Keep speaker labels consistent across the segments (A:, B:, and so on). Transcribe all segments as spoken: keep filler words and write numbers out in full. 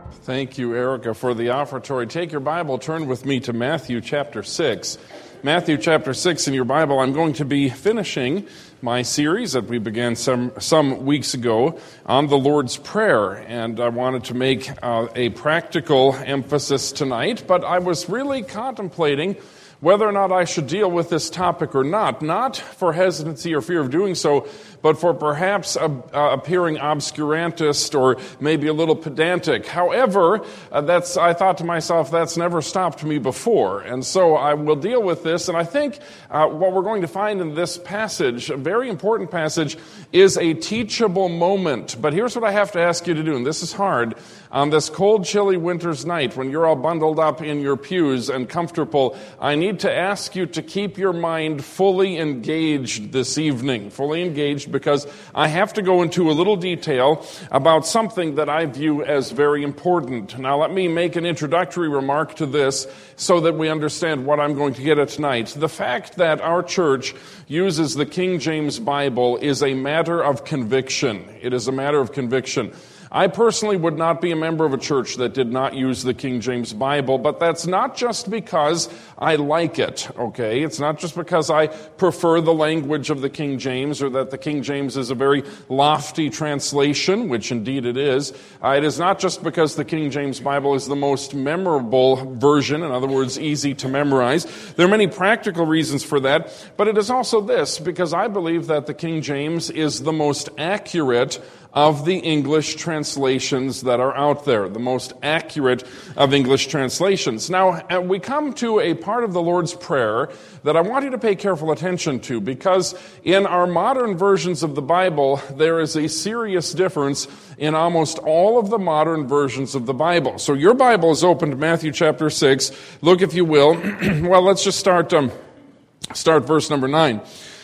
A: Thank you, Erica, for the offertory. Take your Bible, turn with me to Matthew chapter six. Matthew chapter six in your Bible. I'm going to be finishing my series that we began some some weeks ago on the Lord's Prayer, and I wanted to make uh, a practical emphasis tonight, but I was really contemplating whether or not I should deal with this topic or not, not for hesitancy or fear of doing so, but for perhaps uh, uh, appearing obscurantist or maybe a little pedantic. However, uh, that's I thought to myself, that's never stopped me before, and so I will deal with this, and I think uh, what we're going to find in this passage, a very important passage, is a teachable moment. But here's what I have to ask you to do, and this is hard. On this cold, chilly winter's night, when you're all bundled up in your pews and comfortable, I need to ask you to keep your mind fully engaged this evening. Fully engaged because I have to go into a little detail about something that I view as very important. Now, let me make an introductory remark to this so that we understand what I'm going to get at tonight. The fact that our church uses the King James Bible is a matter of conviction. It is a matter of conviction. I personally would not be a member of a church that did not use the King James Bible, but that's not just because I like it, okay? It's not just because I prefer the language of the King James or that the King James is a very lofty translation, which indeed it is. Uh, it is not just because the King James Bible is the most memorable version, in other words, easy to memorize. There are many practical reasons for that, but it is also this, because I believe that the King James is the most accurate of the English translations that are out there, the most accurate of English translations. Now, we come to a part of the Lord's Prayer that I want you to pay careful attention to, because in our modern versions of the Bible, there is a serious difference in almost all of the modern versions of the Bible. So your Bible is open to Matthew chapter six. Look, if you will. Well, let's just start, um, start verse number nine.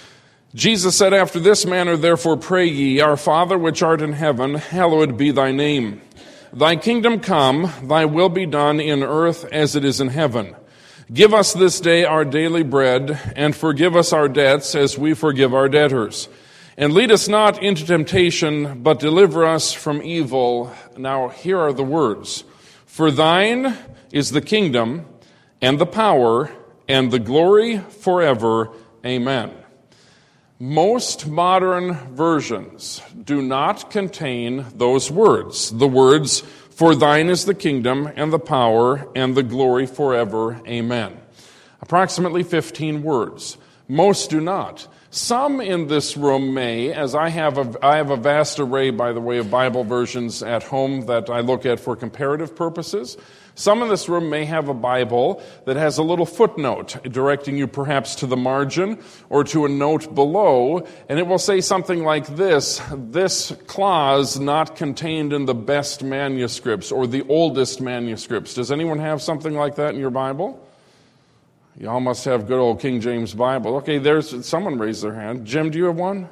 A: Jesus said, "After this manner, therefore, pray ye, Our Father which art in heaven, hallowed be thy name. Thy kingdom come, thy will be done in earth as it is in heaven. Give us this day our daily bread, and forgive us our debts as we forgive our debtors. And lead us not into temptation, but deliver us from evil." Now, here are the words. "For thine is the kingdom, and the power, and the glory forever. Amen." Most modern versions do not contain those words. The words, "For thine is the kingdom and the power and the glory forever. Amen." Approximately fifteen words. Most do not. Some in this room may, as I have a, I have a vast array, by the way, of Bible versions at home that I look at for comparative purposes. Some in this room may have a Bible that has a little footnote directing you perhaps to the margin or to a note below, and it will say something like this: "This clause not contained in the best manuscripts or the oldest manuscripts." Does anyone have something like that in your Bible? You all must have good old King James Bible. Okay, there's someone raised their hand. Jim, do you have one?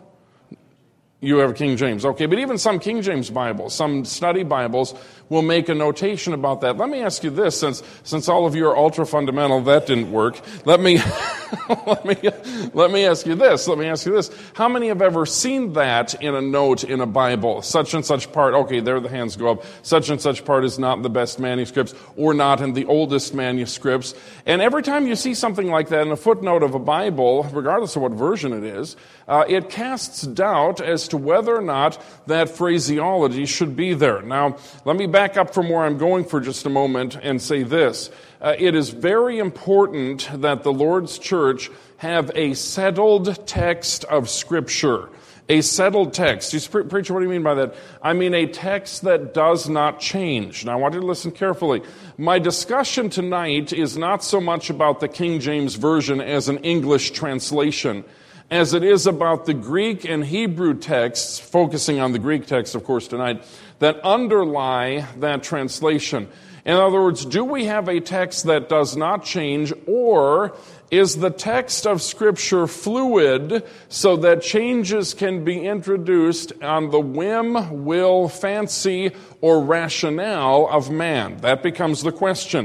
A: You have a King James. Okay, but even some King James Bibles, some study Bibles, will make a notation about that. Let me ask you this, since since all of you are ultra fundamental, that didn't work. Let me let me let me ask you this. Let me ask you this. How many have ever seen that in a note in a Bible? Such and such part. Okay, there the hands go up. Such and such part is not in the best manuscripts, or not in the oldest manuscripts. And every time you see something like that in a footnote of a Bible, regardless of what version it is, uh, it casts doubt as to whether or not that phraseology should be there. Now, let me back up from where I'm going for just a moment and say this. Uh, it is very important that the Lord's church have a settled text of Scripture. A settled text. You say, "Preacher, what do you mean by that?" I mean a text that does not change. Now, I want you to listen carefully. My discussion tonight is not so much about the King James Version as an English translation, as it is about the Greek and Hebrew texts, focusing on the Greek text, of course, tonight, that underlie that translation. In other words, do we have a text that does not change, or is the text of Scripture fluid so that changes can be introduced on the whim, will, fancy, or rationale of man? That becomes the question.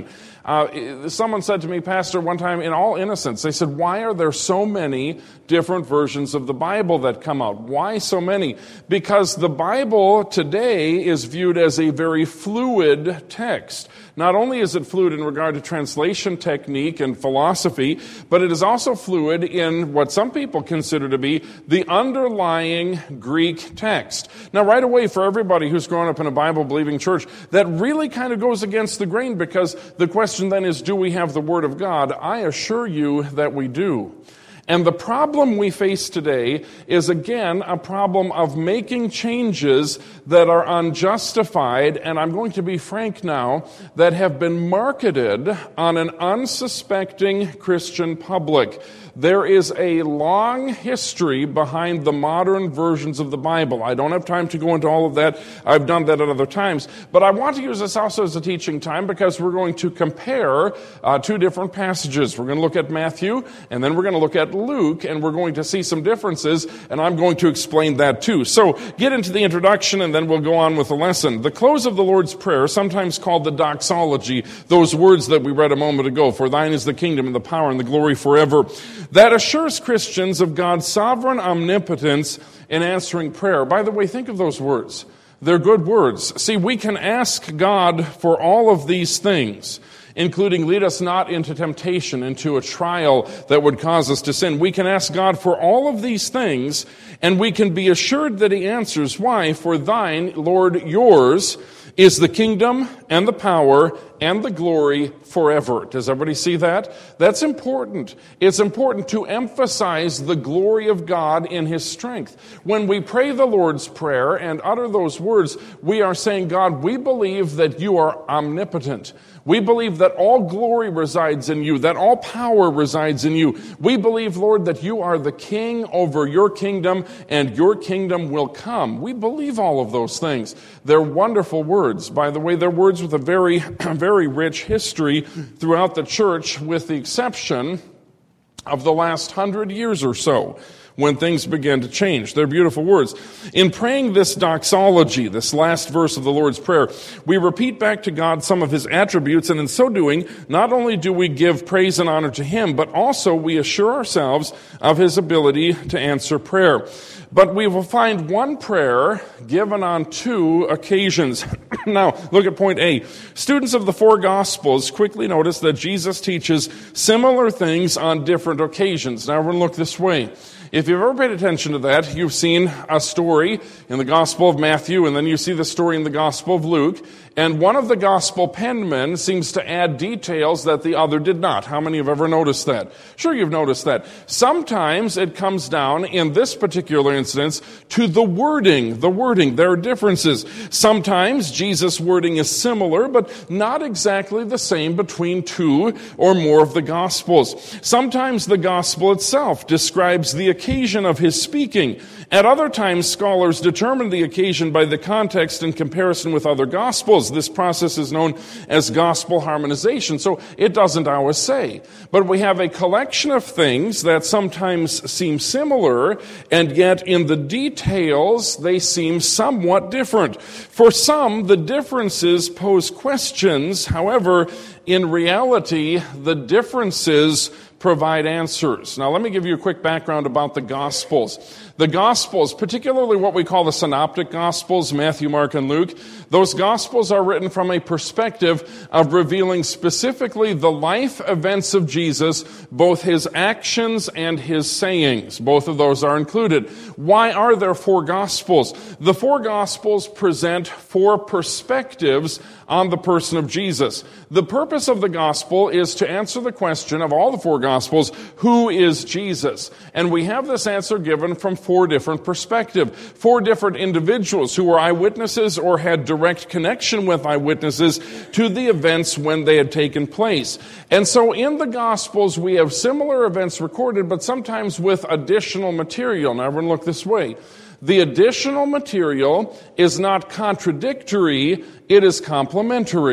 A: Uh, someone said to me, Pastor, one time in all innocence, they said, why are there so many different versions of the Bible that come out? Why so many? Because the Bible today is viewed as a very fluid text. Not only is it fluid in regard to translation technique and philosophy, but it is also fluid in what some people consider to be the underlying Greek text. Now, right away, for everybody who's grown up in a Bible-believing church, that really kind of goes against the grain, because the question then is, do we have the Word of God? I assure you that we do. And the problem we face today is, again, a problem of making changes that are unjustified, and I'm going to be frank now, that have been marketed on an unsuspecting Christian public. There is a long history behind the modern versions of the Bible. I don't have time to go into all of that. I've done that at other times. But I want to use this also as a teaching time, because we're going to compare uh, two different passages. We're going to look at Matthew, and then we're going to look at Luke, and we're going to see some differences, and I'm going to explain that too. So get into the introduction, and then we'll go on with the lesson. The close of the Lord's Prayer, sometimes called the doxology, those words that we read a moment ago, for thine is the kingdom and the power and the glory forever, that assures Christians of God's sovereign omnipotence in answering prayer. By the way, think of those words. They're good words. See, we can ask God for all of these things, including lead us not into temptation, into a trial that would cause us to sin. We can ask God for all of these things, and we can be assured that He answers. Why? For thine, Lord, yours, is the kingdom and the power and the glory forever. Does everybody see that? That's important. It's important to emphasize the glory of God in His strength. When we pray the Lord's Prayer and utter those words, we are saying, God, we believe that you are omnipotent. We believe that all glory resides in you, that all power resides in you. We believe, Lord, that you are the king over your kingdom, and your kingdom will come. We believe all of those things. They're wonderful words. By the way, they're words with a very, very rich history throughout the church, with the exception of the last hundred years or so, when things began to change. They're beautiful words. In praying this doxology, this last verse of the Lord's Prayer, we repeat back to God some of His attributes, and in so doing, not only do we give praise and honor to Him, but also we assure ourselves of His ability to answer prayer. But we will find one prayer given on two occasions. Now, look at point A. Students of the four Gospels quickly notice that Jesus teaches similar things on different occasions. Now, we're going to look this way. If you've ever paid attention to that, you've seen a story in the Gospel of Matthew, and then you see the story in the Gospel of Luke, and one of the Gospel penmen seems to add details that the other did not. How many have ever noticed that? Sure, you've noticed that. Sometimes it comes down, in this particular instance, to the wording. The wording. There are differences. Sometimes Jesus' wording is similar, but not exactly the same between two or more of the Gospels. Sometimes the Gospel itself describes the occasion of his speaking. At other times, scholars determine the occasion by the context in comparison with other Gospels. This process is known as gospel harmonization, so it doesn't always say. But we have a collection of things that sometimes seem similar, and yet in the details, they seem somewhat different. For some, the differences pose questions. However, in reality, the differences provide answers. Now, let me give you a quick background about the Gospels. The Gospels, particularly what we call the Synoptic Gospels, Matthew, Mark, and Luke, those Gospels are written from a perspective of revealing specifically the life events of Jesus, both his actions and his sayings. Both of those are included. Why are there four Gospels? The four Gospels present four perspectives on the person of Jesus. The purpose of the Gospel is to answer the question of all the four Gospels, who is Jesus? And we have this answer given from four different perspectives. Four different individuals who were eyewitnesses or had direct connection with eyewitnesses to the events when they had taken place. And so in the Gospels, we have similar events recorded, but sometimes with additional material. Now, everyone look this way. The additional material is not contradictory, it is complementary.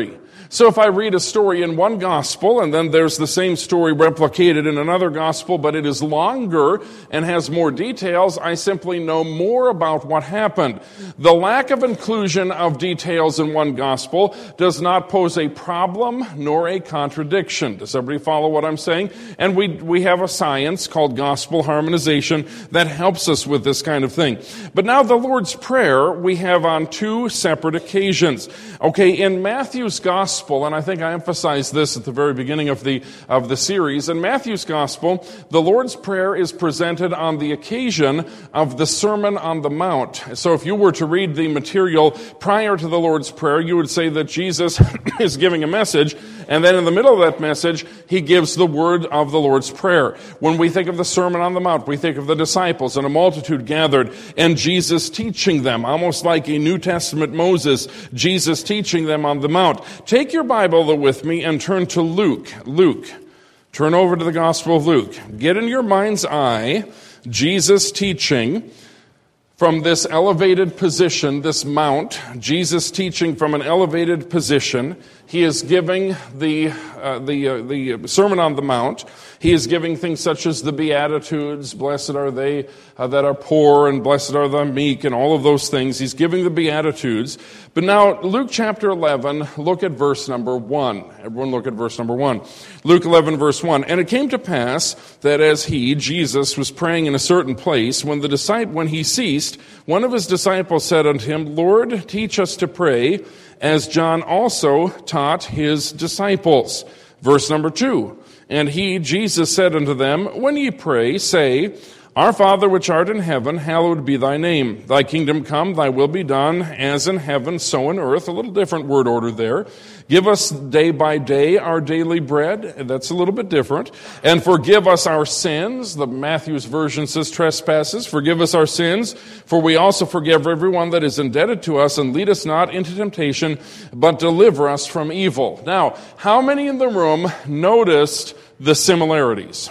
A: So if I read a story in one gospel and then there's the same story replicated in another gospel, but it is longer and has more details, I simply know more about what happened. The lack of inclusion of details in one gospel does not pose a problem nor a contradiction. Does everybody follow what I'm saying? And we we have a science called gospel harmonization that helps us with this kind of thing. But now the Lord's Prayer we have on two separate occasions. Okay, in Matthew's gospel, and I think I emphasized this at the very beginning of the of the series. In Matthew's Gospel, the Lord's Prayer is presented on the occasion of the Sermon on the Mount. So if you were to read the material prior to the Lord's Prayer, you would say that Jesus is giving a message, and then in the middle of that message, he gives the word of the Lord's Prayer. When we think of the Sermon on the Mount, we think of the disciples and a multitude gathered, and Jesus teaching them, almost like a New Testament Moses, Jesus teaching them on the Mount. Take your Bible with me and turn to Luke. Luke. Turn over to the Gospel of Luke. Get in your mind's eye Jesus teaching from this elevated position, this mount. Jesus teaching from an elevated position. He is giving the uh, the uh, the Sermon on the Mount. He is giving things such as the Beatitudes, blessed are they uh, that are poor, and blessed are the meek, and all of those things. He's giving the Beatitudes. But now, Luke chapter eleven, look at verse number one. Everyone look at verse number one. Luke eleven, verse one. And it came to pass that as he, Jesus, was praying in a certain place, when the disciple, when he ceased, one of his disciples said unto him, Lord, teach us to pray, as John also taught his disciples. Verse number two. And he, Jesus, said unto them, When ye pray, say, Our Father which art in heaven, hallowed be thy name. Thy kingdom come, thy will be done, as in heaven, so in earth. A little different word order there. Give us day by day our daily bread. That's a little bit different. And forgive us our sins. The Matthew's version says trespasses. Forgive us our sins, for we also forgive everyone that is indebted to us, and lead us not into temptation, but deliver us from evil. Now, how many in the room noticed the similarities?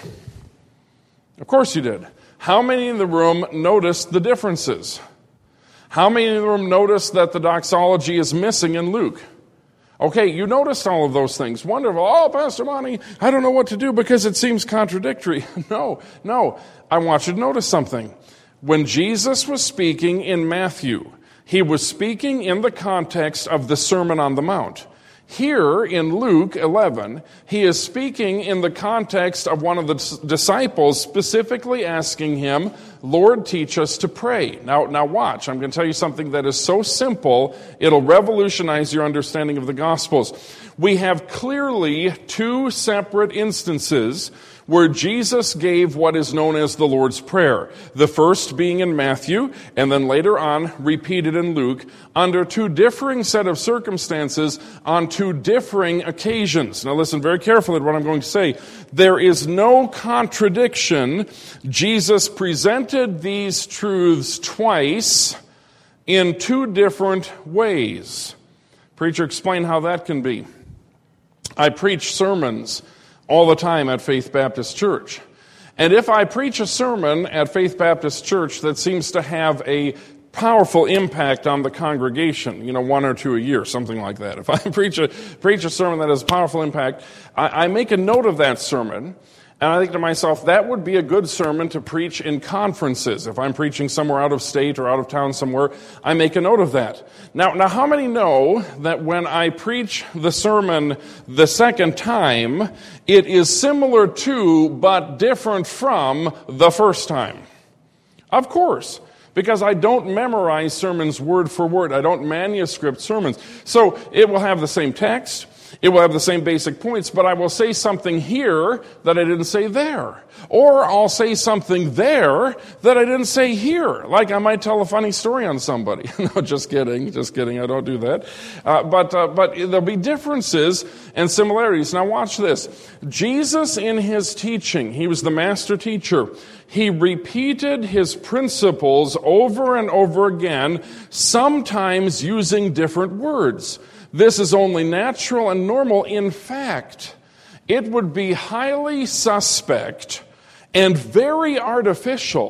A: Of course you did. How many in the room noticed the differences? How many in the room noticed that the doxology is missing in Luke? Okay, you noticed all of those things. Wonderful. Oh, Pastor Monty, I don't know what to do because it seems contradictory. No, no. I want you to notice something. When Jesus was speaking in Matthew, he was speaking in the context of the Sermon on the Mount. Here in Luke eleven, he is speaking in the context of one of the disciples specifically asking him, Lord, teach us to pray. Now, now watch. I'm going to tell you something that is so simple, it'll revolutionize your understanding of the Gospels. We have clearly two separate instances where Jesus gave what is known as the Lord's Prayer. The first being in Matthew, and then later on repeated in Luke, under two differing set of circumstances on two differing occasions. Now listen very carefully to what I'm going to say. There is no contradiction. Jesus presented these truths twice in two different ways. Preacher, explain how that can be. I preach sermons all the time at Faith Baptist Church. And if I preach a sermon at Faith Baptist Church that seems to have a powerful impact on the congregation, you know, one or two a year, something like that. If I preach a preach a sermon that has a powerful impact, I, I make a note of that sermon, and I think to myself, that would be a good sermon to preach in conferences. If I'm preaching somewhere out of state or out of town somewhere, I make a note of that. Now, now, how many know that when I preach the sermon the second time, it is similar to, but different from, the first time? Of course. Because I don't memorize sermons word for word. I don't manuscript sermons. So it will have the same text. It will have the same basic points, but I will say something here that I didn't say there. Or I'll say something there that I didn't say here. Like I might tell a funny story on somebody. No, just kidding. Just kidding. I don't do that. Uh, but, uh, but there'll be differences and similarities. Now watch this. Jesus in his teaching, he was the master teacher. He repeated his principles over and over again, sometimes using different words. This is only natural and normal. In fact, it would be highly suspect and very artificial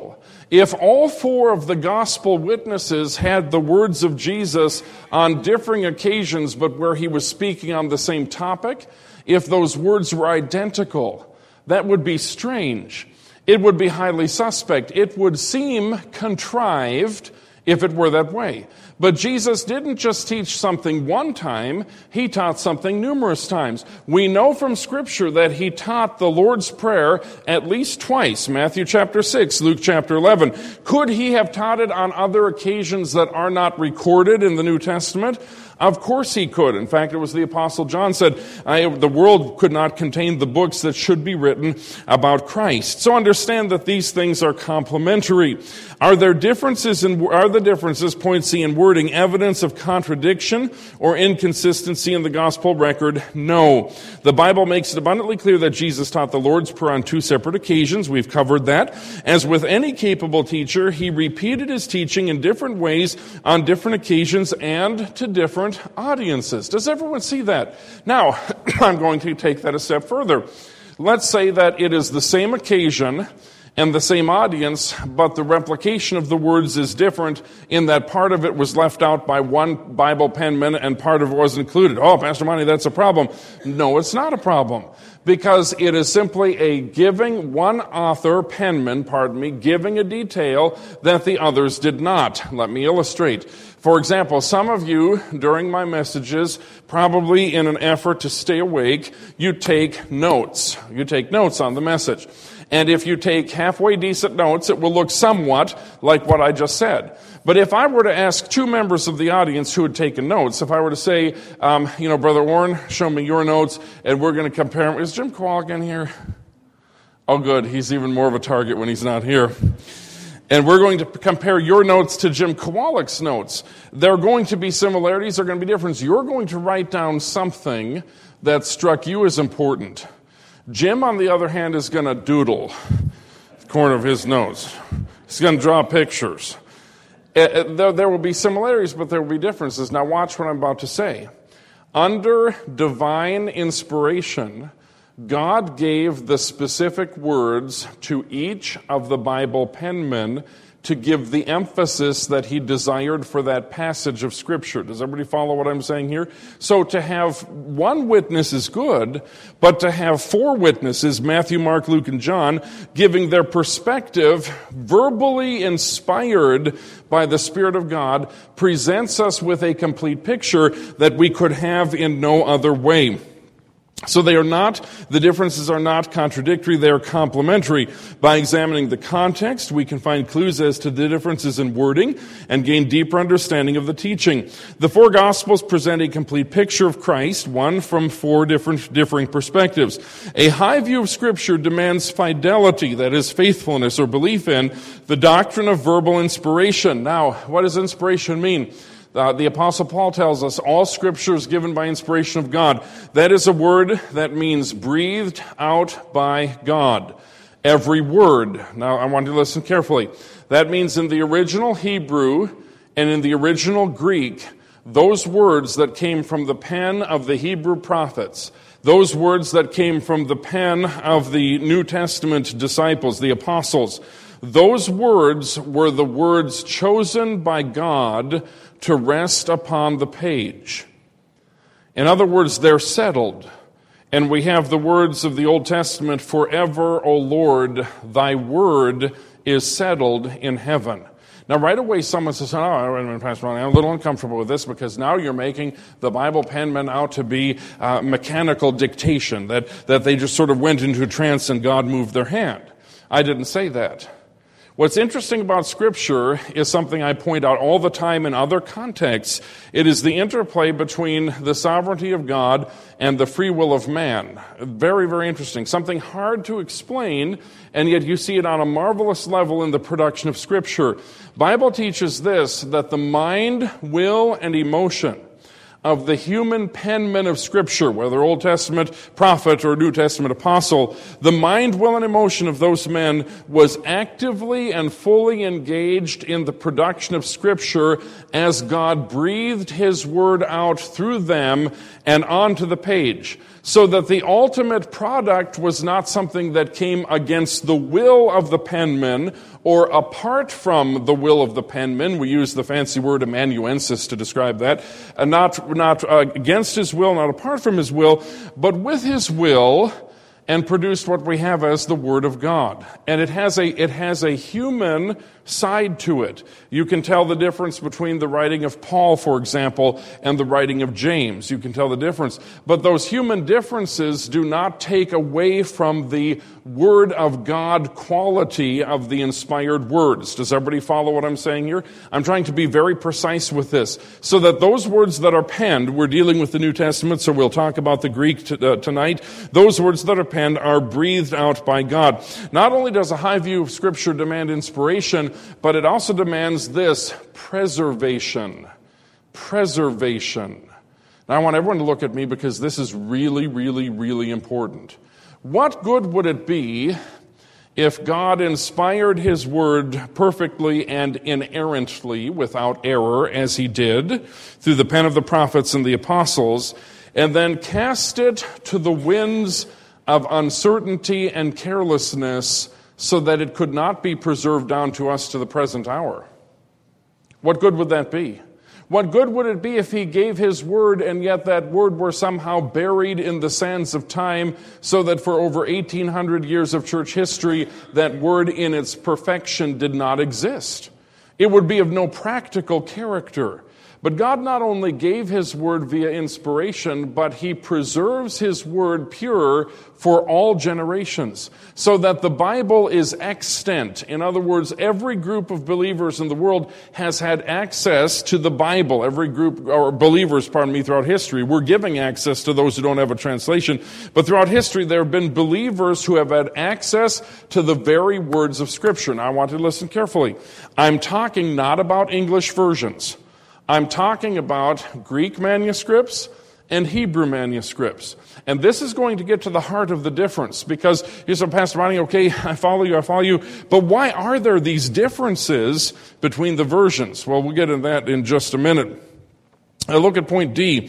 A: If all four of the gospel witnesses had the words of Jesus on differing occasions, but where he was speaking on the same topic, if those words were identical, that would be strange. It would be highly suspect. It would seem contrived if it were that way. But Jesus didn't just teach something one time, he taught something numerous times. We know from Scripture that he taught the Lord's Prayer at least twice, Matthew chapter six, Luke chapter eleven. Could he have taught it on other occasions that are not recorded in the New Testament? Of course he could. In fact, it was the Apostle John said, I, the world could not contain the books that should be written about Christ. So understand that these things are complementary. Are there differences in, are the differences, point C, in wording evidence of contradiction or inconsistency in the gospel record? No. The Bible makes it abundantly clear that Jesus taught the Lord's Prayer on two separate occasions. We've covered that. As with any capable teacher, he repeated his teaching in different ways on different occasions and to different audiences. Does everyone see that? Now, I'm going to take that a step further. Let's say that it is the same occasion and the same audience, but the replication of the words is different in that part of it was left out by one Bible penman and part of it was included. Oh, Pastor Monty, that's a problem. No, it's not a problem. Because it is simply a giving, one author, penman, pardon me, giving a detail that the others did not. Let me illustrate. For example, some of you, during my messages, probably in an effort to stay awake, you take notes. You take notes on the message. And if you take halfway decent notes, it will look somewhat like what I just said. But if I were to ask two members of the audience who had taken notes, if I were to say, um, you know, Brother Warren, show me your notes, and we're going to compare them. Is Jim Kowalik in here? Oh, good. He's even more of a target when he's not here. And we're going to compare your notes to Jim Kowalik's notes. There are going to be similarities, there are going to be differences. You're going to write down something that struck you as important. Jim, on the other hand, is going to doodle the corner of his nose. He's going to draw pictures. There, there will be similarities, but there will be differences. Now watch what I'm about to say. Under divine inspiration, God gave the specific words to each of the Bible penmen to give the emphasis that he desired for that passage of Scripture. Does everybody follow what I'm saying here? So to have one witness is good, but to have four witnesses, Matthew, Mark, Luke, and John, giving their perspective, verbally inspired by the Spirit of God, presents us with a complete picture that we could have in no other way. So they are not, the differences are not contradictory, they are complementary. By examining the context, we can find clues as to the differences in wording and gain deeper understanding of the teaching. The four Gospels present a complete picture of Christ, one from four different differing perspectives. A high view of Scripture demands fidelity, that is, faithfulness or belief in the doctrine of verbal inspiration. Now, what does inspiration mean? Uh, the Apostle Paul tells us all Scripture is given by inspiration of God. That is a word that means breathed out by God. Every word. Now, I want you to listen carefully. That means in the original Hebrew and in the original Greek, those words that came from the pen of the Hebrew prophets, those words that came from the pen of the New Testament disciples, the apostles, those words were the words chosen by God to rest upon the page. In other words, they're settled. And we have the words of the Old Testament, forever, O Lord, thy word is settled in heaven. Now, right away, someone says, oh, Pastor Ronnie, I'm a little uncomfortable with this because now you're making the Bible penmen out to be uh, mechanical dictation, that, that they just sort of went into a trance and God moved their hand. I didn't say that. What's interesting about Scripture is something I point out all the time in other contexts. It is the interplay between the sovereignty of God and the free will of man. Very, very interesting. Something hard to explain, and yet you see it on a marvelous level in the production of Scripture. Bible teaches this, that the mind, will, and emotion of the human penman of Scripture, whether Old Testament prophet or New Testament apostle, the mind, will, and emotion of those men was actively and fully engaged in the production of Scripture as God breathed His Word out through them and onto the page. So that the ultimate product was not something that came against the will of the penman or apart from the will of the penman. We use the fancy word amanuensis to describe that. Uh, not not uh, against his will, not apart from his will, but with his will, and produced what we have as the Word of God. And it has a it has a human side to it. You can tell the difference between the writing of Paul, for example, and the writing of James. You can tell the difference. But those human differences do not take away from the Word of God quality of the inspired words. Does everybody follow what I'm saying here? I'm trying to be very precise with this, so that those words that are penned, we're dealing with the New Testament, so we'll talk about the Greek t- uh, tonight. Those words that are penned are breathed out by God. Not only does a high view of Scripture demand inspiration, but it also demands this: preservation. Preservation. Now I want everyone to look at me, because this is really, really, really important. What good would it be if God inspired His Word perfectly and inerrantly, without error, as He did, through the pen of the prophets and the apostles, and then cast it to the winds of uncertainty and carelessness, so that it could not be preserved down to us to the present hour? What good would that be? What good would it be if He gave His Word and yet that Word were somehow buried in the sands of time, so that for over eighteen hundred years of church history, that Word in its perfection did not exist? It would be of no practical character. But God not only gave His Word via inspiration, but He preserves His Word pure for all generations, so that the Bible is extant. In other words, every group of believers in the world has had access to the Bible. Every group, or believers, pardon me, throughout history. We're giving access to those who don't have a translation. But throughout history, there have been believers who have had access to the very words of Scripture. Now, I want you to listen carefully. I'm talking not about English versions. I'm talking about Greek manuscripts and Hebrew manuscripts. And this is going to get to the heart of the difference, because you say, Pastor Ronnie, okay, I follow you, I follow you, but why are there these differences between the versions? Well, we'll get into that in just a minute. Now look at point D.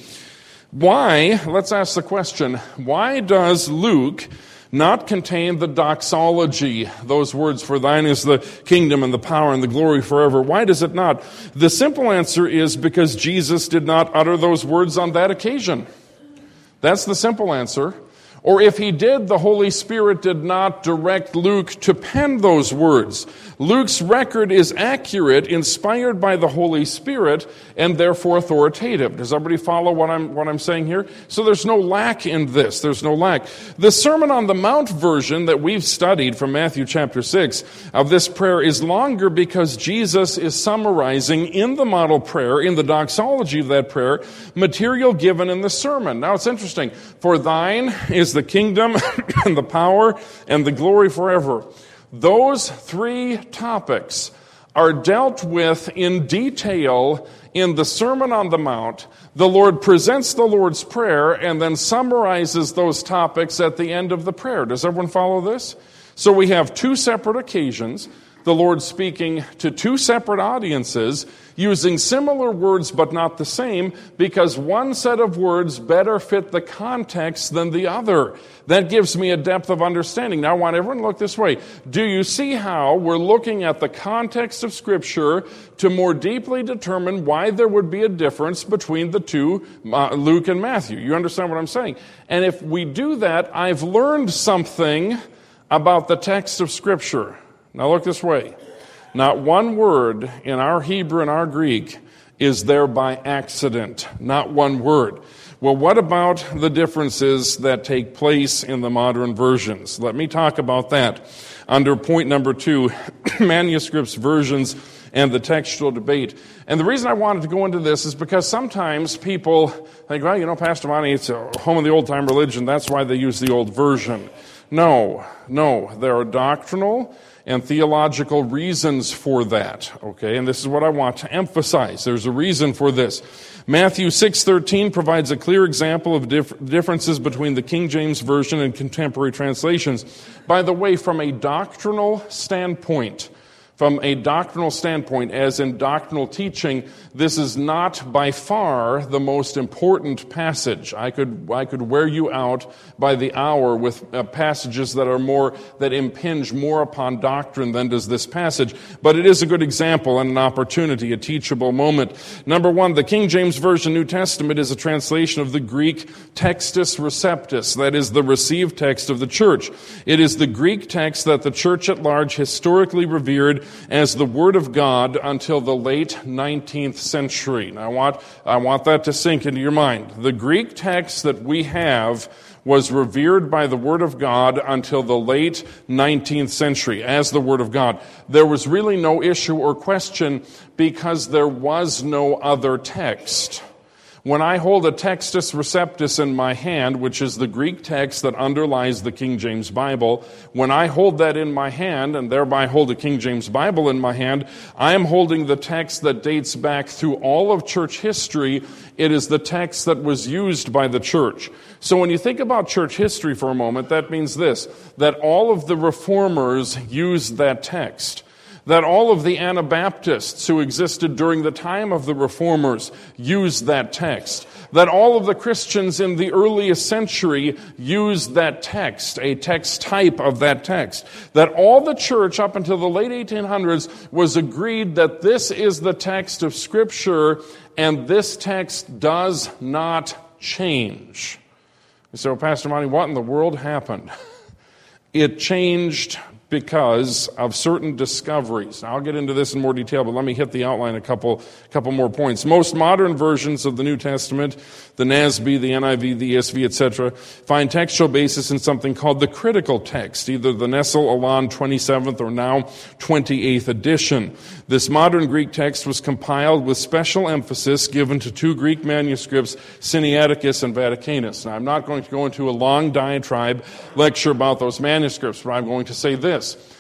A: Why, let's ask the question, why does Luke not contain the doxology, those words, for thine is the kingdom and the power and the glory forever? Why does it not? The simple answer is because Jesus did not utter those words on that occasion. That's the simple answer. Or if He did, the Holy Spirit did not direct Luke to pen those words. Luke's record is accurate, inspired by the Holy Spirit, and therefore authoritative. Does everybody follow what I'm what I'm saying here? So there's no lack in this. There's no lack. The Sermon on the Mount version that we've studied from Matthew chapter six of this prayer is longer, because Jesus is summarizing in the model prayer, in the doxology of that prayer, material given in the sermon. Now it's interesting. For thine is the kingdom and the power and the glory forever. Those three topics are dealt with in detail in the Sermon on the Mount. The Lord presents the Lord's Prayer and then summarizes those topics at the end of the prayer. Does everyone follow this? So we have two separate occasions, the Lord speaking to two separate audiences, using similar words but not the same, because one set of words better fit the context than the other. That gives me a depth of understanding. Now I want everyone to look this way. Do you see how we're looking at the context of Scripture to more deeply determine why there would be a difference between the two, uh, Luke and Matthew? You understand what I'm saying? And if we do that, I've learned something about the text of Scripture. Now look this way. Not one word in our Hebrew and our Greek is there by accident. Not one word. Well, what about the differences that take place in the modern versions? Let me talk about that under point number two, manuscripts, versions, and the textual debate. And the reason I wanted to go into this is because sometimes people think, well, you know, Pastor Monty, it's a home of the old-time religion. That's why they use the old version. No, no. There are doctrinal and theological reasons for that. Okay, and this is what I want to emphasize. There's a reason for this. Matthew six thirteen provides a clear example of dif- differences between the King James Version and contemporary translations. By the way, from a doctrinal standpoint, From a doctrinal standpoint, as in doctrinal teaching, this is not by far the most important passage. I could I could wear you out by the hour with uh, passages that are more that impinge more upon doctrine than does this passage. But it is a good example and an opportunity, a teachable moment. Number one, the King James Version New Testament is a translation of the Greek Textus Receptus, that is the received text of the church. It is the Greek text that the church at large historically revered as the Word of God until the late nineteenth century. Now, I want, I want that to sink into your mind. The Greek text that we have was revered by the Word of God until the late nineteenth century as the Word of God. There was really no issue or question because there was no other text. When I hold a Textus Receptus in my hand, which is the Greek text that underlies the King James Bible, when I hold that in my hand, and thereby hold a King James Bible in my hand, I am holding the text that dates back through all of church history. It is the text that was used by the church. So when you think about church history for a moment, that means this, that all of the reformers used that text. That all of the Anabaptists who existed during the time of the Reformers used that text. That all of the Christians in the earliest century used that text, a text type of that text. That all the church up until the late eighteen hundreds was agreed that this is the text of Scripture and this text does not change. So, Pastor Monty, what in the world happened? It changed because of certain discoveries. Now, I'll get into this in more detail, but let me hit the outline a couple, couple more points. Most modern versions of the New Testament, the N A S B, the N I V, the E S V, et cetera, find textual basis in something called the critical text, either the Nestle Aland twenty-seventh or now twenty-eighth edition. This modern Greek text was compiled with special emphasis given to two Greek manuscripts, Sinaiticus and Vaticanus. Now, I'm not going to go into a long diatribe lecture about those manuscripts, but I'm going to say this.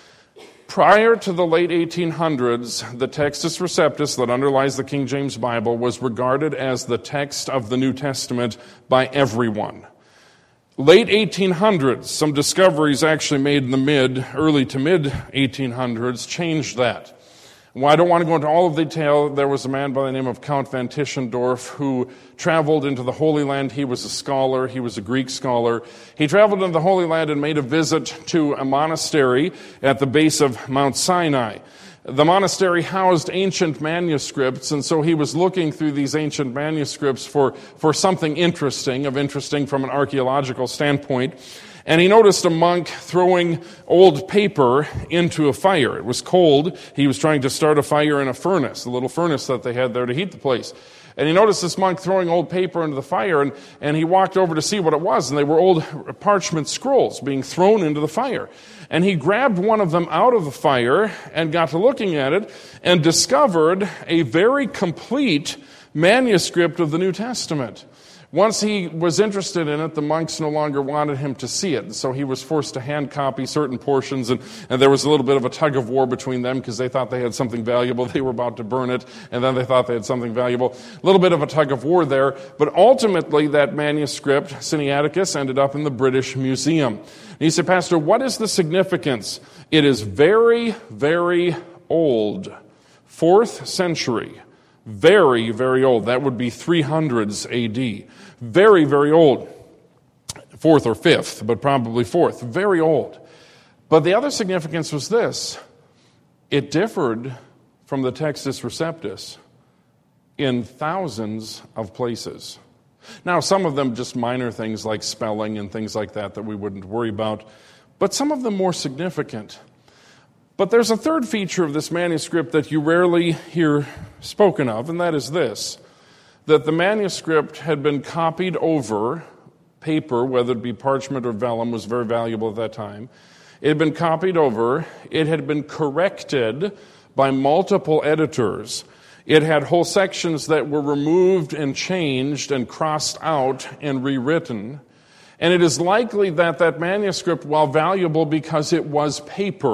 A: Prior to the late eighteen hundreds, the Textus Receptus that underlies the King James Bible was regarded as the text of the New Testament by everyone. Late eighteen hundreds, some discoveries actually made in the mid, early to mid eighteen hundreds changed that. Well, I don't want to go into all of detail. There was a man by the name of Count von Tischendorf who traveled into the Holy Land. He was a scholar. He was a Greek scholar. He traveled into the Holy Land and made a visit to a monastery at the base of Mount Sinai. The monastery housed ancient manuscripts, and so he was looking through these ancient manuscripts for, for something interesting, of interesting from an archaeological standpoint. And he noticed a monk throwing old paper into a fire. It was cold. He was trying to start a fire in a furnace, a little furnace that they had there to heat the place. And he noticed this monk throwing old paper into the fire, and, and he walked over to see what it was, and they were old parchment scrolls being thrown into the fire. And he grabbed one of them out of the fire and got to looking at it and discovered a very complete manuscript of the New Testament. Once he was interested in it, the monks no longer wanted him to see it. So he was forced to hand copy certain portions, and, and there was a little bit of a tug of war between them because they thought they had something valuable. They were about to burn it, and then they thought they had something valuable. A little bit of a tug of war there, but ultimately that manuscript, Sinaiticus, ended up in the British Museum. And he said, Pastor, what is the significance? It is very, very old. Fourth century. Very, very old. That would be three hundreds A D. Very, very old. Fourth or fifth, but probably fourth. Very old. But the other significance was this. It differed from the Textus Receptus in thousands of places. Now, some of them just minor things like spelling and things like that that we wouldn't worry about, but some of them more significant. But there's a third feature of this manuscript that you rarely hear spoken of, and that is this, that the manuscript had been copied over paper, whether it be parchment or vellum, was very valuable at that time. It had been copied over. It had been corrected by multiple editors. It had whole sections that were removed and changed and crossed out and rewritten. And it is likely that that manuscript, while valuable because it was paper,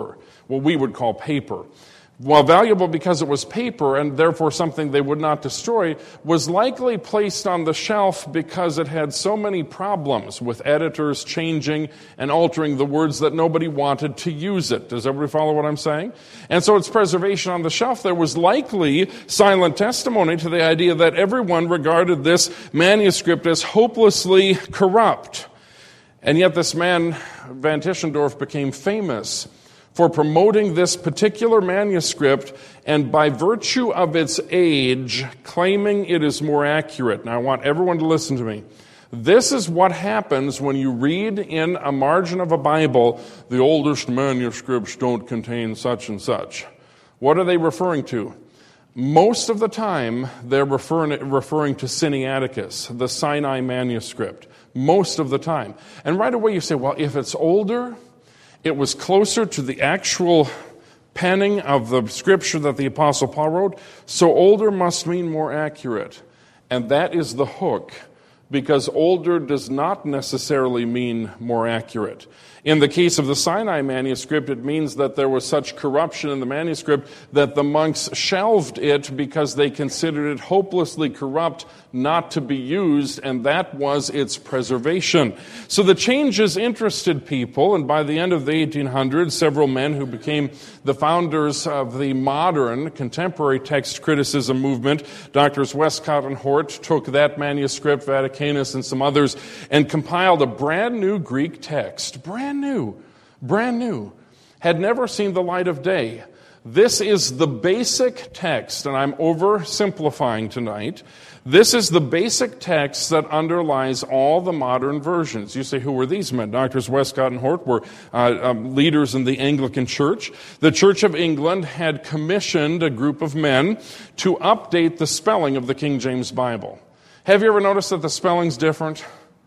A: what we would call paper. While valuable because it was paper and therefore something they would not destroy, was likely placed on the shelf because it had so many problems with editors changing and altering the words that nobody wanted to use it. Does everybody follow what I'm saying? And so its preservation on the shelf there was likely silent testimony to the idea that everyone regarded this manuscript as hopelessly corrupt. And yet this man, Van Tischendorf, became famous for promoting this particular manuscript and by virtue of its age, claiming it is more accurate. Now I want everyone to listen to me. This is what happens when you read in a margin of a Bible, the oldest manuscripts don't contain such and such. What are they referring to? Most of the time, they're referring, referring to Sinaiticus, the Sinai manuscript. Most of the time. And right away you say, well, if it's older, it was closer to the actual penning of the scripture that the Apostle Paul wrote, so older must mean more accurate. And that is the hook, because older does not necessarily mean more accurate. In the case of the Sinai manuscript, it means that there was such corruption in the manuscript that the monks shelved it because they considered it hopelessly corrupt, not to be used, and that was its preservation. So the changes interested people, and by the end of the eighteen hundreds, several men who became the founders of the modern contemporary text criticism movement, Doctors Westcott and Hort, took that manuscript, Vaticanus and some others, and compiled a brand new Greek text. Brand new. Brand new. Had never seen the light of day. This is the basic text, and I'm oversimplifying tonight. This is the basic text that underlies all the modern versions. You say, who were these men? Doctors Westcott and Hort were uh, um, leaders in the Anglican Church. The Church of England had commissioned a group of men to update the spelling of the King James Bible. Have you ever noticed that the spelling's different?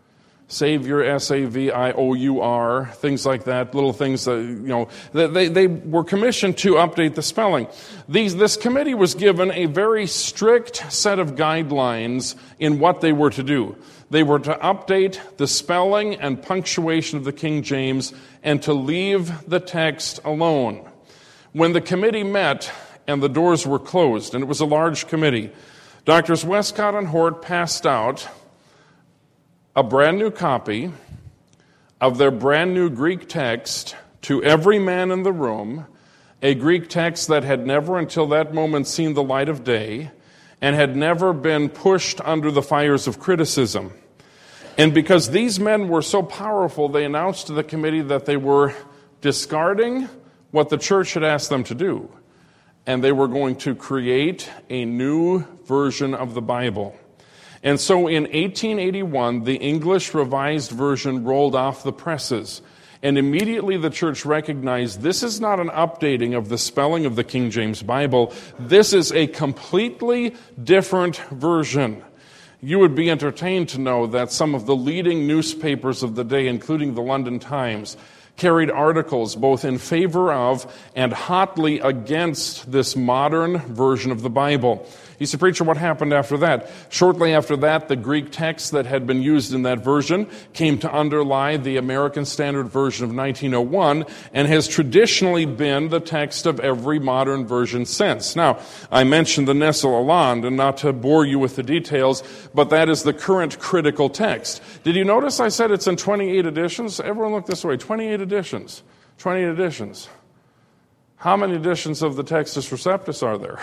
A: Savior, S A V I O U R, things like that, little things that, you know, they, they were commissioned to update the spelling. These, this committee was given a very strict set of guidelines in what they were to do. They were to update the spelling and punctuation of the King James and to leave the text alone. When the committee met and the doors were closed, and it was a large committee, Doctors Westcott and Hort passed out a brand new copy of their brand new Greek text to every man in the room, a Greek text that had never until that moment seen the light of day and had never been pushed under the fires of criticism. And because these men were so powerful, they announced to the committee that they were discarding what the church had asked them to do, and they were going to create a new version of the Bible. And so in eighteen eighty-one, the English Revised Version rolled off the presses. And immediately the church recognized this is not an updating of the spelling of the King James Bible. This is a completely different version. You would be entertained to know that some of the leading newspapers of the day, including the London Times, carried articles both in favor of and hotly against this modern version of the Bible. You say, preacher, what happened after that? Shortly after that, the Greek text that had been used in that version came to underlie the American Standard Version of nineteen oh one and has traditionally been the text of every modern version since. Now, I mentioned the Nestle Aland, and not to bore you with the details, but that is the current critical text. Did you notice I said it's in twenty-eight editions? Everyone look this way. twenty-eight editions. twenty-eight editions. How many editions of the Textus Receptus are there?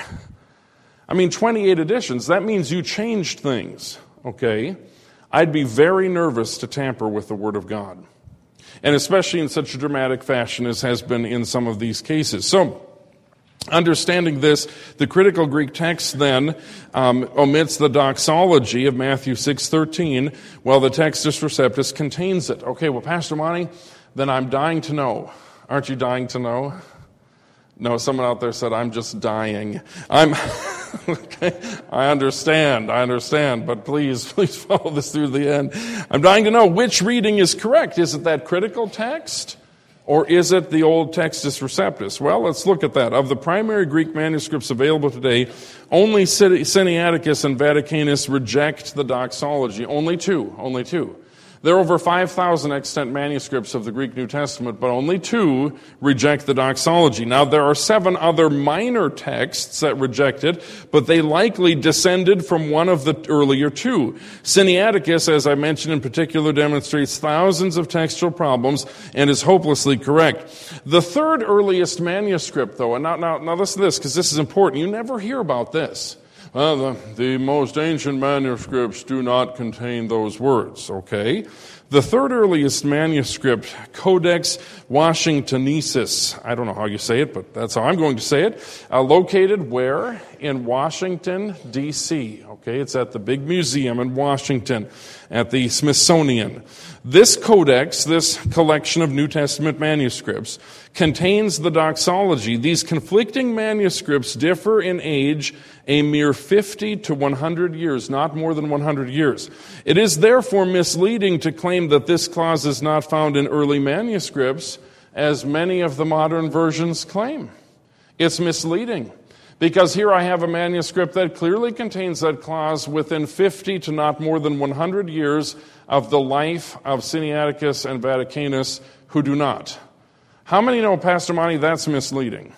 A: I mean, twenty-eight editions, that means you changed things, okay? I'd be very nervous to tamper with the Word of God, and especially in such a dramatic fashion as has been in some of these cases. So, understanding this, the critical Greek text then um, omits the doxology of Matthew six thirteen, while the Textus Receptus contains it. Okay, well, Pastor Monty, then I'm dying to know. Aren't you dying to know? No, someone out there said, I'm just dying. I'm... Okay, I understand, I understand, but please, please follow this through the end. I'm dying to know which reading is correct. Is it that critical text, or is it the old Textus Receptus? Well, let's look at that. Of the primary Greek manuscripts available today, only Sinaiticus and Vaticanus reject the doxology. Only two, only two. There are over five thousand extant manuscripts of the Greek New Testament, but only two reject the doxology. Now, there are seven other minor texts that reject it, but they likely descended from one of the earlier two. Sinaiticus, as I mentioned in particular, demonstrates thousands of textual problems and is hopelessly correct. The third earliest manuscript, though, and now, now, now listen to this, because this is important. You never hear about this. Well, the, the most ancient manuscripts do not contain those words, okay? The third earliest manuscript, Codex Washingtonensis, I don't know how you say it, but that's how I'm going to say it, uh, located where? In Washington, D C, okay? It's at the big museum in Washington, at the Smithsonian. This codex, this collection of New Testament manuscripts, contains the doxology. These conflicting manuscripts differ in age a mere fifty to one hundred years, not more than one hundred years. It is therefore misleading to claim that this clause is not found in early manuscripts, as many of the modern versions claim. It's misleading, because here I have a manuscript that clearly contains that clause within fifty to not more than one hundred years of the life of Sinaiticus and Vaticanus, who do not. How many know, Pastor Monty, that's misleading?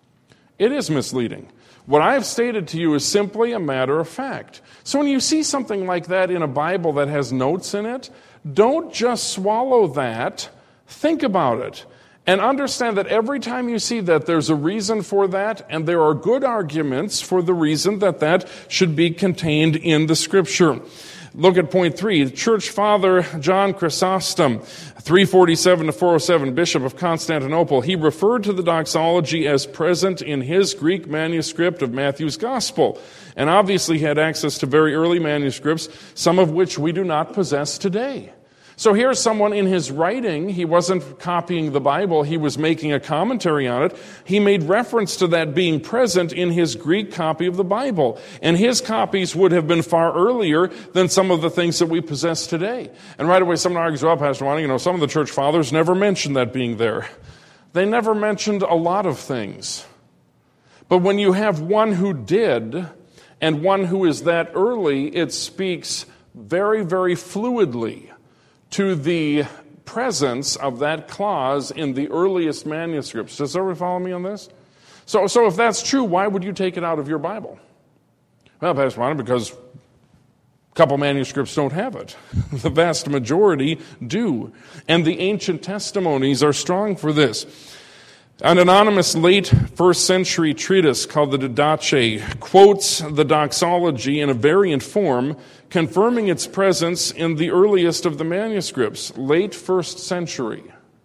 A: It is misleading. What I have stated to you is simply a matter of fact. So when you see something like that in a Bible that has notes in it, don't just swallow that. Think about it. And understand that every time you see that, there's a reason for that, and there are good arguments for the reason that that should be contained in the Scripture. Look at point three. Church Father John Chrysostom, three forty-seven to four oh seven, Bishop of Constantinople, he referred to the doxology as present in his Greek manuscript of Matthew's Gospel. And obviously he had access to very early manuscripts, some of which we do not possess today. So here's someone in his writing, he wasn't copying the Bible, he was making a commentary on it. He made reference to that being present in his Greek copy of the Bible. And his copies would have been far earlier than some of the things that we possess today. And right away someone argues, well, Pastor Ronnie, you know, some of the church fathers never mentioned that being there. They never mentioned a lot of things. But when you have one who did and one who is that early, it speaks very, very fluidly to the presence of that clause in the earliest manuscripts. Does everyone follow me on this? So, so if that's true, why would you take it out of your Bible? Well, Pastor Ron, because a couple manuscripts don't have it. The vast majority do. And the ancient testimonies are strong for this. An anonymous late first century treatise called the Didache quotes the doxology in a variant form, confirming its presence in the earliest of the manuscripts, late first century.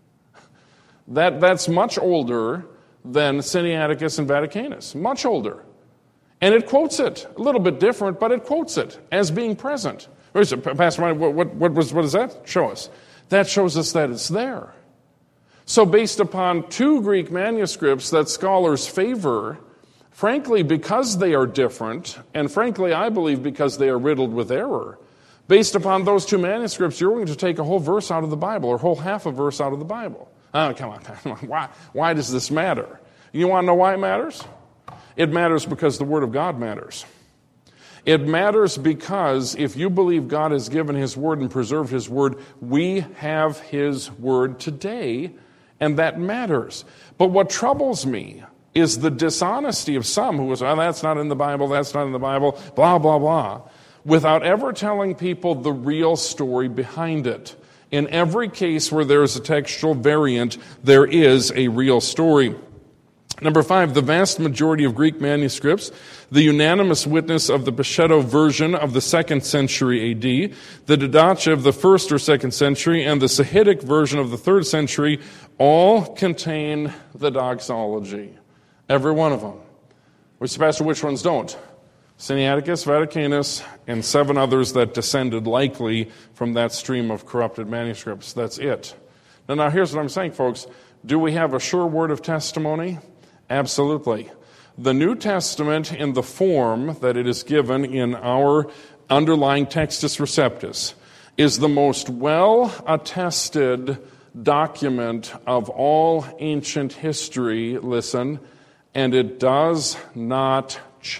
A: That, that's much older than Sinaiticus and Vaticanus, much older. And it quotes it, a little bit different, but it quotes it as being present. Pastor Ryan, what, what, what, was, what does that show us? That shows us that it's there. So based upon two Greek manuscripts that scholars favor, frankly, because they are different, and frankly, I believe because they are riddled with error, based upon those two manuscripts, you're going to take a whole verse out of the Bible, or a whole half a verse out of the Bible. Oh, come on, come on. Why, why does this matter? You want to know why it matters? It matters because the Word of God matters. It matters because if you believe God has given His Word and preserved His Word, we have His Word today, and that matters. But what troubles me is the dishonesty of some who was, oh, that's not in the Bible, that's not in the Bible, blah, blah, blah, without ever telling people the real story behind it. In every case where there is a textual variant, there is a real story. Number five, the vast majority of Greek manuscripts, the unanimous witness of the Peshetto version of the second century A D, the Didache of the first or second century, and the Sahidic version of the third century, all contain the doxology. Every one of them. Which, Pastor, which ones don't? Sinaiticus, Vaticanus, and seven others that descended likely from that stream of corrupted manuscripts. That's it. Now, now here's what I'm saying, folks. Do we have a sure word of testimony? Absolutely. The New Testament, in the form that it is given in our underlying Textus Receptus, is the most well-attested document of all ancient history, listen, and it does not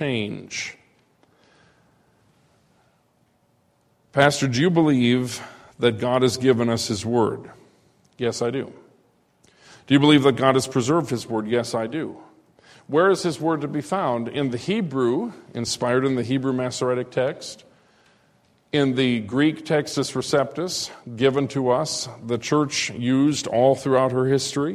A: change. Pastor, do you believe that God has given us His Word? Yes, I do. Do you believe that God has preserved His Word? Yes, I do. Where is His Word to be found? In the Hebrew, inspired in the Hebrew Masoretic text, in the Greek Textus Receptus, given to us, the church used all throughout her history.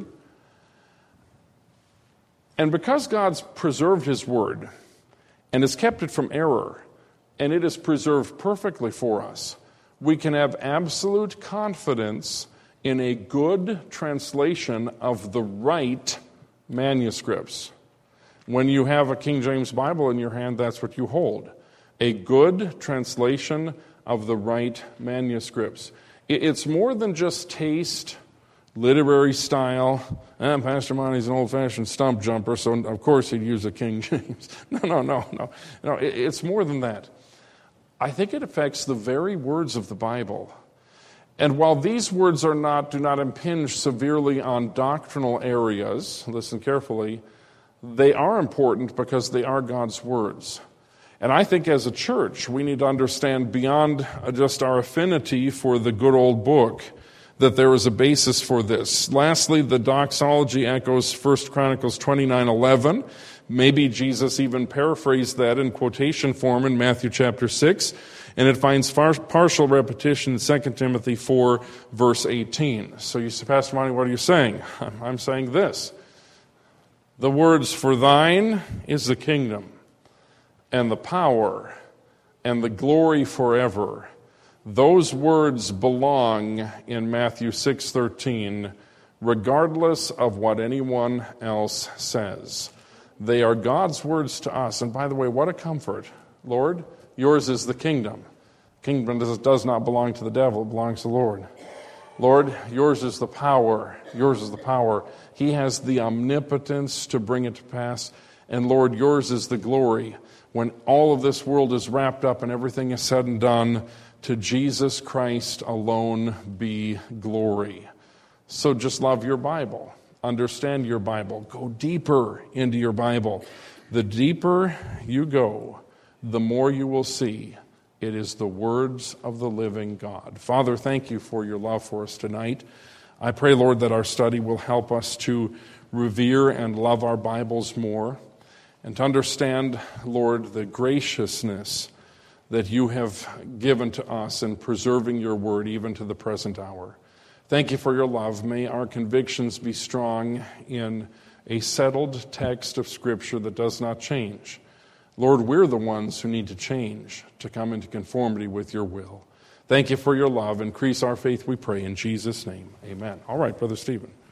A: And because God's preserved His Word and has kept it from error, and it is preserved perfectly for us, we can have absolute confidence in a good translation of the right manuscripts. When you have a King James Bible in your hand, that's what you hold. A good translation of the right manuscripts. It's more than just taste, literary style. Eh, Pastor Monty's an old-fashioned stump jumper, so of course he'd use a King James. No, no, no, no. no it's more than that. I think it affects the very words of the Bible. And while these words are not, do not impinge severely on doctrinal areas, listen carefully, they are important because they are God's words. And I think as a church, we need to understand beyond just our affinity for the good old book, that there is a basis for this. Lastly, the doxology echoes First Chronicles twenty-nine eleven. Maybe Jesus even paraphrased that in quotation form in Matthew chapter six. And it finds far, partial repetition in Second Timothy four, verse eighteen. So you say, Pastor Monty, what are you saying? I'm saying this. The words, for thine is the kingdom, and the power, and the glory forever. Those words belong in Matthew six thirteen, regardless of what anyone else says. They are God's words to us. And by the way, what a comfort. Lord, yours is the kingdom. Kingdom does, does not belong to the devil, it belongs to the Lord. Lord, yours is the power. Yours is the power. He has the omnipotence to bring it to pass. And Lord, yours is the glory. When all of this world is wrapped up and everything is said and done, to Jesus Christ alone be glory. So just love your Bible. Understand your Bible. Go deeper into your Bible. The deeper you go, the more you will see it is the words of the living God. Father, thank you for your love for us tonight. I pray, Lord, that our study will help us to revere and love our Bibles more and to understand, Lord, the graciousness that you have given to us in preserving your word even to the present hour. Thank you for your love. May our convictions be strong in a settled text of Scripture that does not change. Lord, we're the ones who need to change to come into conformity with your will. Thank you for your love. Increase our faith, we pray, in Jesus' name. Amen. All right, Brother Stephen.